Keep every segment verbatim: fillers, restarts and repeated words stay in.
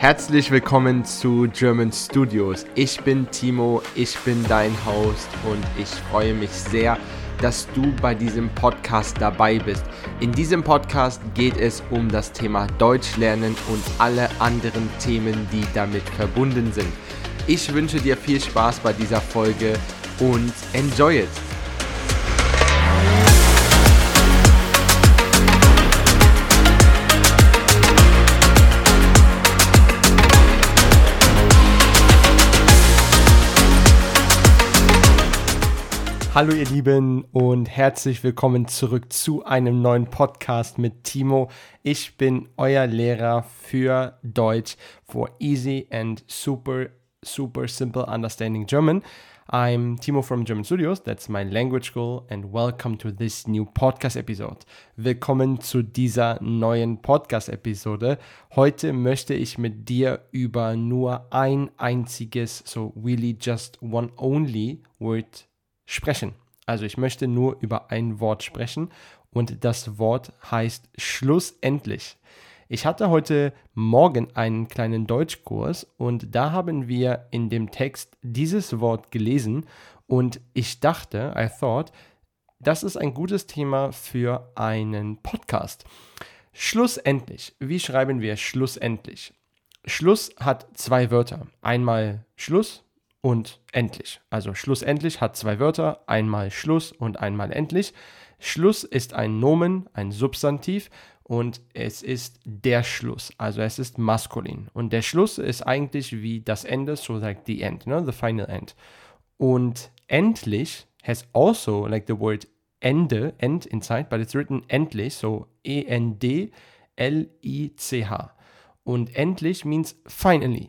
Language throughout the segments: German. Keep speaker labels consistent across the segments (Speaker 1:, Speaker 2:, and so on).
Speaker 1: Herzlich willkommen zu German Studios. Ich bin Timo, ich bin dein Host und ich freue mich sehr, dass du bei diesem Podcast dabei bist. In diesem Podcast geht es um das Thema Deutsch lernen und alle anderen Themen, die damit verbunden sind. Ich wünsche dir viel Spaß bei dieser Folge und enjoy it! Hallo ihr Lieben und herzlich willkommen zurück zu einem neuen Podcast mit Timo. Ich bin euer Lehrer für Deutsch for easy and super, super simple understanding German. I'm Timo from German Studios, that's my language school, and welcome to this new podcast episode. Willkommen zu dieser neuen Podcast-Episode. Heute möchte ich mit dir über nur ein einziges, so really just one only word sprechen. Also ich möchte nur über ein Wort sprechen und das Wort heißt schlussendlich. Ich hatte heute Morgen einen kleinen Deutschkurs und da haben wir in dem Text dieses Wort gelesen und ich dachte, I thought, das ist ein gutes Thema für einen Podcast. Schlussendlich. Wie schreiben wir schlussendlich? Schluss hat zwei Wörter. Einmal Schluss und endlich. Also schlussendlich hat zwei Wörter, einmal Schluss und einmal endlich. Schluss ist ein Nomen, ein Substantiv und es ist der Schluss, also es ist maskulin. Und der Schluss ist eigentlich wie das Ende, so like the end, no? The final end. Und endlich has also like the word Ende, end inside, but it's written endlich, so E N D L I C H. Und endlich means finally.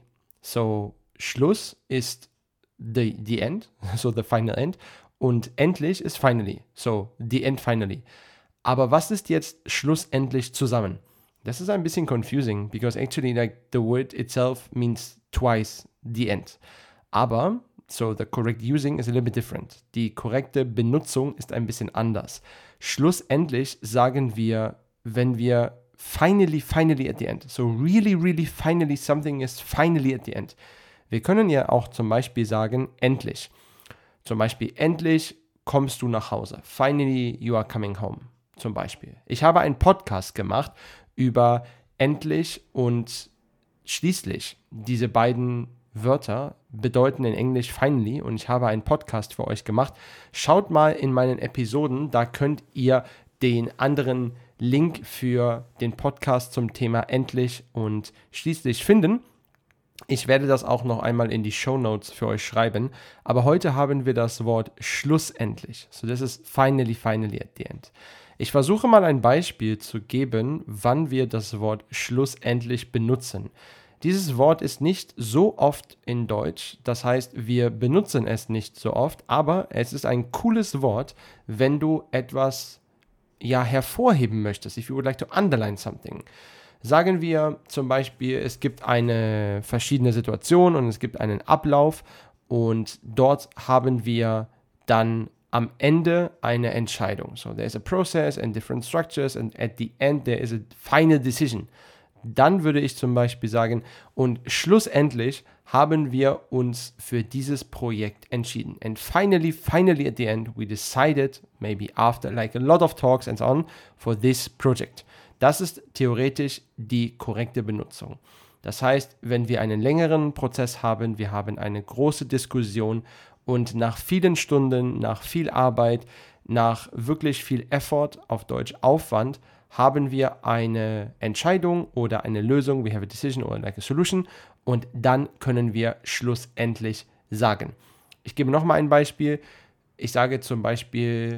Speaker 1: So Schluss ist The, the end, so the final end, und endlich ist finally, so the end finally. Aber was ist jetzt schlussendlich zusammen? Das ist ein bisschen confusing, because actually like the word itself means twice the end. Aber, so the correct using is a little bit different. Die korrekte Benutzung ist ein bisschen anders. Schlussendlich sagen wir, wenn wir finally, finally at the end, so really, really finally something is finally at the end. Wir können ja auch zum Beispiel sagen, endlich. Zum Beispiel, endlich kommst du nach Hause. Finally, you are coming home. Zum Beispiel. Ich habe einen Podcast gemacht über endlich und schließlich. Diese beiden Wörter bedeuten in Englisch finally und ich habe einen Podcast für euch gemacht. Schaut mal in meinen Episoden, da könnt ihr den anderen Link für den Podcast zum Thema endlich und schließlich finden. Ich werde das auch noch einmal in die Shownotes für euch schreiben, aber heute haben wir das Wort schlussendlich. So this is finally, finally at the end. Ich versuche mal ein Beispiel zu geben, wann wir das Wort schlussendlich benutzen. Dieses Wort ist nicht so oft in Deutsch, das heißt, wir benutzen es nicht so oft, aber es ist ein cooles Wort, wenn du etwas ja, hervorheben möchtest. If you would like to underline something. Sagen wir zum Beispiel, es gibt eine verschiedene Situation und es gibt einen Ablauf und dort haben wir dann am Ende eine Entscheidung. So there is a process and different structures and at the end there is a final decision. Dann würde ich zum Beispiel sagen, und schlussendlich haben wir uns für dieses Projekt entschieden. And finally, finally at the end we decided, maybe after like a lot of talks and so on, for this project. Das ist theoretisch die korrekte Benutzung. Das heißt, wenn wir einen längeren Prozess haben, wir haben eine große Diskussion und nach vielen Stunden, nach viel Arbeit, nach wirklich viel Effort, auf Deutsch Aufwand, haben wir eine Entscheidung oder eine Lösung, we have a decision or like a solution und dann können wir schlussendlich sagen. Ich gebe nochmal ein Beispiel. Ich sage zum Beispiel,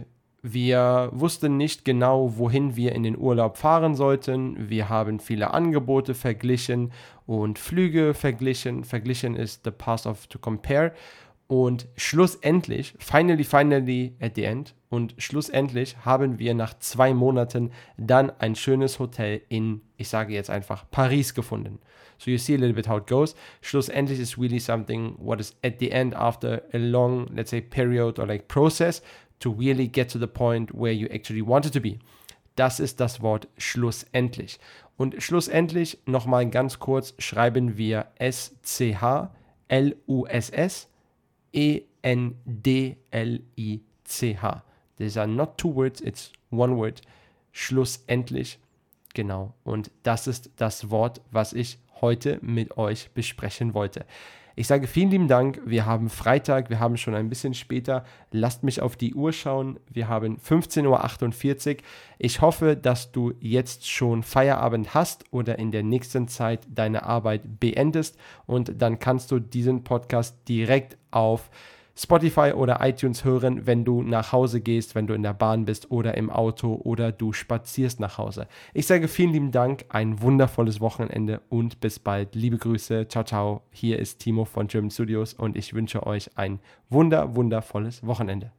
Speaker 1: wir wussten nicht genau, wohin wir in den Urlaub fahren sollten. Wir haben viele Angebote verglichen und Flüge verglichen. Verglichen ist the past of to compare. Und schlussendlich, finally, finally at the end, und schlussendlich haben wir nach zwei Monaten dann ein schönes Hotel in, ich sage jetzt einfach, Paris gefunden. So you see a little bit how it goes. Schlussendlich is really something what is at the end after a long, let's say, period or like process to really get to the point where you actually wanted to be. Das ist das Wort schlussendlich. Und schlussendlich nochmal ganz kurz schreiben wir S C H L U S S E N D L I C H. These are not two words, it's one word. Schlussendlich. Genau. Und das ist das Wort, was ich heute mit euch besprechen wollte. Ich sage vielen lieben Dank. Wir haben Freitag, wir haben schon ein bisschen später. Lasst mich auf die Uhr schauen. Wir haben fünfzehn Uhr achtundvierzig. Ich hoffe, dass du jetzt schon Feierabend hast oder in der nächsten Zeit deine Arbeit beendest. Und dann kannst du diesen Podcast direkt auf Spotify oder iTunes hören, wenn du nach Hause gehst, wenn du in der Bahn bist oder im Auto oder du spazierst nach Hause. Ich sage vielen lieben Dank, ein wundervolles Wochenende und bis bald. Liebe Grüße, ciao, ciao. Hier ist Timo von German Studios und ich wünsche euch ein wunder, wundervolles Wochenende.